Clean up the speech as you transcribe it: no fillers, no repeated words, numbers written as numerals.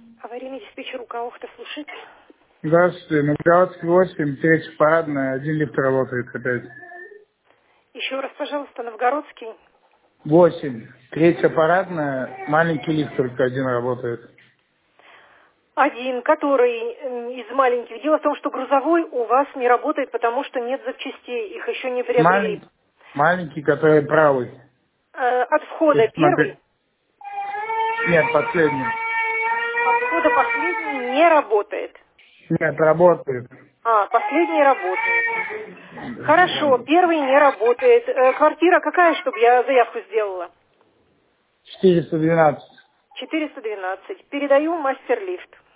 Аварийный диспетчер Укаухта слушает. Здравствуйте, Новгородский 8, третья парадная, один лифт работает опять. Еще раз, пожалуйста, Новгородский. 8, третья парадная, маленький лифт только один работает. Один, который из маленьких. Дело в том, что грузовой у вас не работает, потому что нет запчастей, их еще не приобрели. Маленький, который правый. От входа Есть первый, Нет, последний. от входа последний не работает. Нет, работает. Последний работает. Хорошо, первый не работает. Квартира какая, чтобы я заявку сделала? 412. 412. Передаю мастер-лифт.